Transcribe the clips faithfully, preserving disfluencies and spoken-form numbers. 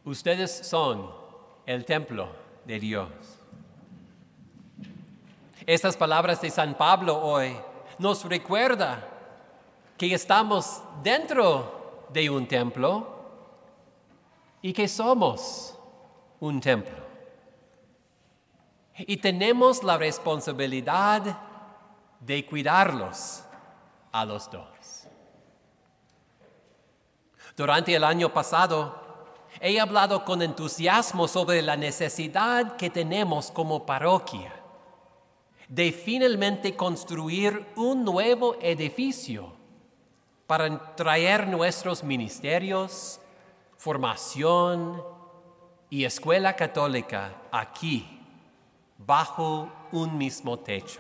Ustedes son el templo de Dios. Estas palabras de San Pablo hoy nos recuerdan que estamos dentro de un templo y que somos un templo. Y tenemos la responsabilidad de cuidarlos a los dos. Durante el año pasado, he hablado con entusiasmo sobre la necesidad que tenemos como parroquia de finalmente construir un nuevo edificio para traer nuestros ministerios, formación y escuela católica aquí, bajo un mismo techo.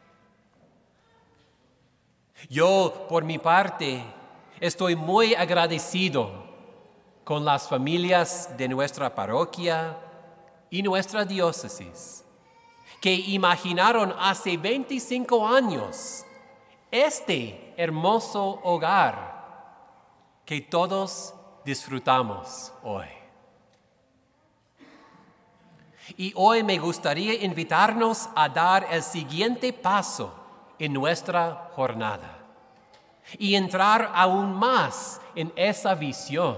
Yo, por mi parte, estoy muy agradecido con las familias de nuestra parroquia y nuestra diócesis, que imaginaron hace veinticinco años este hermoso hogar que todos disfrutamos hoy. Y hoy me gustaría invitarnos a dar el siguiente paso en nuestra jornada y entrar aún más en esa visión.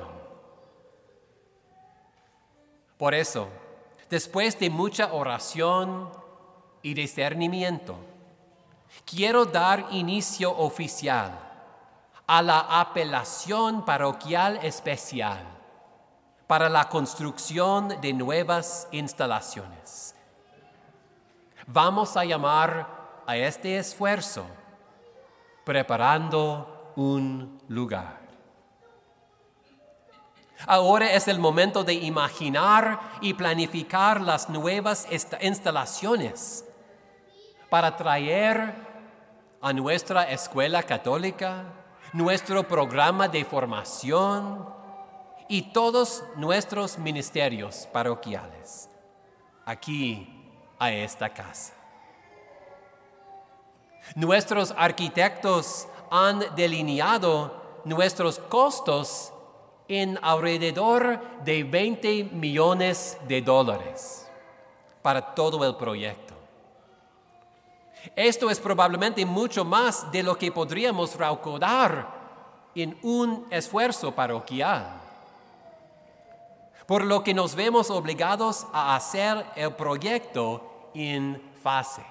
Por eso, después de mucha oración y discernimiento, quiero dar inicio oficial a la apelación parroquial especial para la construcción de nuevas instalaciones. Vamos a llamar a este esfuerzo preparando un lugar. Ahora es el momento de imaginar y planificar las nuevas instalaciones para traer a nuestra escuela católica, nuestro programa de formación y todos nuestros ministerios parroquiales aquí a esta casa. Nuestros arquitectos han delineado nuestros costos en alrededor de veinte millones de dólares para todo el proyecto. Esto es probablemente mucho más de lo que podríamos recaudar en un esfuerzo parroquial, por lo que nos vemos obligados a hacer el proyecto en fases.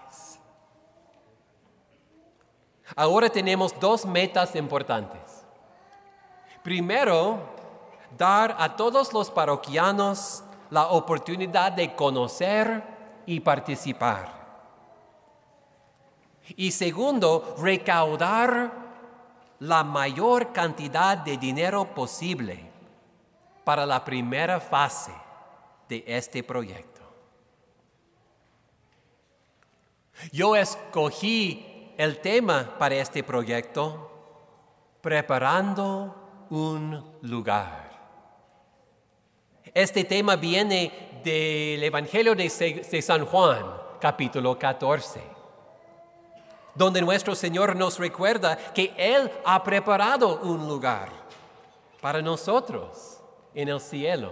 Ahora tenemos dos metas importantes. Primero, dar a todos los parroquianos la oportunidad de conocer y participar. Y segundo, recaudar la mayor cantidad de dinero posible para la primera fase de este proyecto. Yo escogí el tema para este proyecto, preparando un lugar. Este tema viene del Evangelio de San Juan, capítulo catorce, donde nuestro Señor nos recuerda que Él ha preparado un lugar para nosotros en el cielo.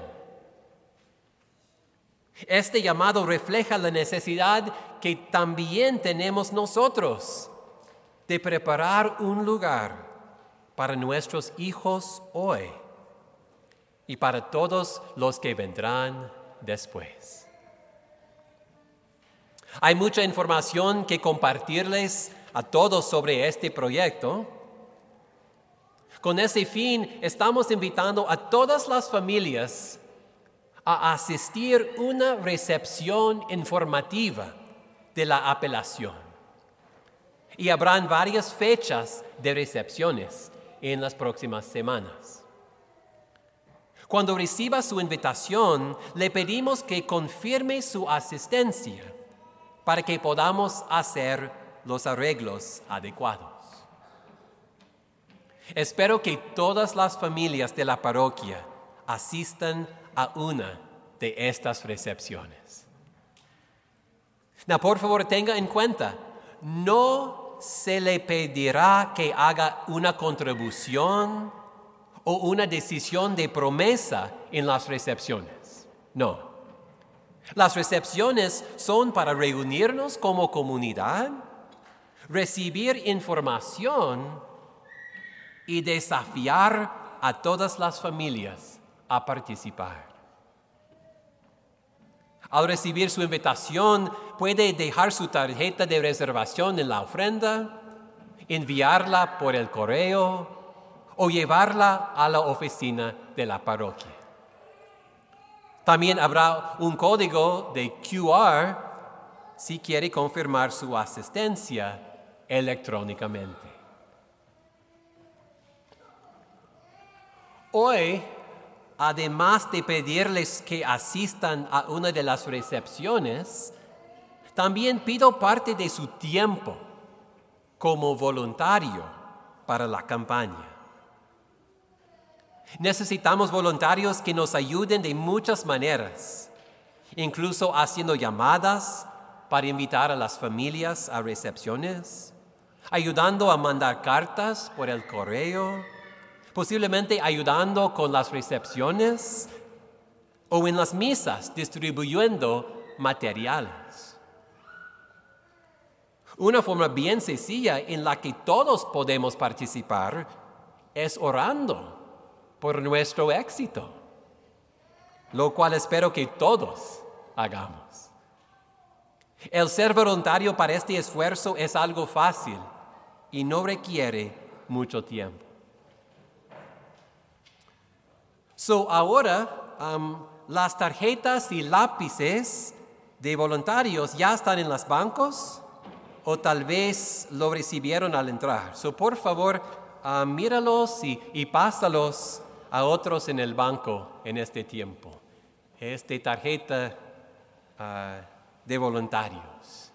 Este llamado refleja la necesidad que también tenemos nosotros de preparar un lugar para nuestros hijos hoy y para todos los que vendrán después. Hay mucha información que compartirles a todos sobre este proyecto. Con ese fin, estamos invitando a todas las familias a asistir a una recepción informativa de la apelación. Y habrán varias fechas de recepciones en las próximas semanas. Cuando reciba su invitación, le pedimos que confirme su asistencia para que podamos hacer los arreglos adecuados. Espero que todas las familias de la parroquia asistan a una de estas recepciones. Now, por favor, tenga en cuenta, no se le pedirá que haga una contribución o una decisión de promesa en las recepciones. No. Las recepciones son para reunirnos como comunidad, recibir información y desafiar a todas las familias a participar. Al recibir su invitación, puede dejar su tarjeta de reservación en la ofrenda, enviarla por el correo o llevarla a la oficina de la parroquia. También habrá un código de Q R si quiere confirmar su asistencia electrónicamente. Hoy, además de pedirles que asistan a una de las recepciones, también pido parte de su tiempo como voluntario para la campaña. Necesitamos voluntarios que nos ayuden de muchas maneras, incluso haciendo llamadas para invitar a las familias a recepciones, ayudando a mandar cartas por el correo, posiblemente ayudando con las recepciones o en las misas distribuyendo materiales. Una forma bien sencilla en la que todos podemos participar es orando por nuestro éxito, lo cual espero que todos hagamos. El ser voluntario para este esfuerzo es algo fácil y no requiere mucho tiempo. So, ahora, um, las tarjetas y lápices de voluntarios ya están en los bancos o tal vez lo recibieron al entrar. So, por favor, uh, míralos y, y pásalos a otros en el banco en este tiempo. Esta tarjeta uh, de voluntarios.